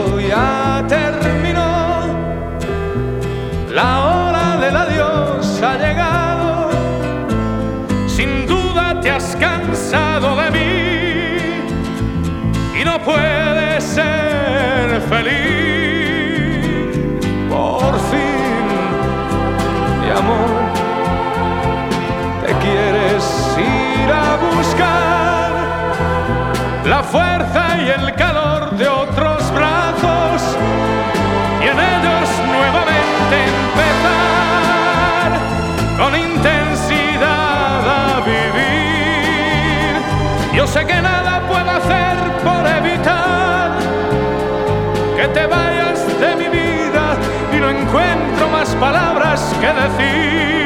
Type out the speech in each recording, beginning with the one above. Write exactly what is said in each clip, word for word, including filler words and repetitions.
todo ya terminó, la hora del adiós ha llegado, sin duda te has cansado de mí y no puedes ser feliz. Por fin, mi amor, te quieres ir a buscar la fuerza y el calor de otros brazos y en ellos nuevamente empezar con intensidad a vivir. Yo sé que nada puedo hacer por evitar que te vayas de mi vida y no encuentro más palabras que decir.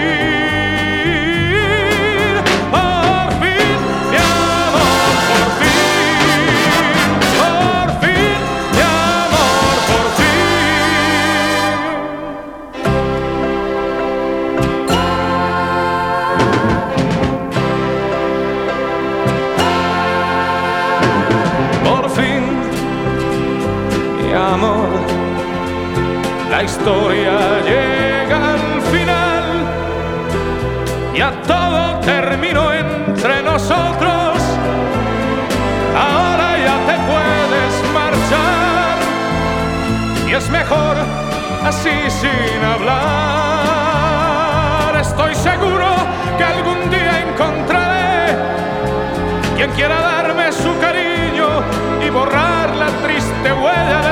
Amor, la historia llega al final, ya todo terminó entre nosotros, ahora ya te puedes marchar y es mejor así sin hablar. Estoy seguro que algún día encontraré quien quiera darme su cariño y borrar la triste huella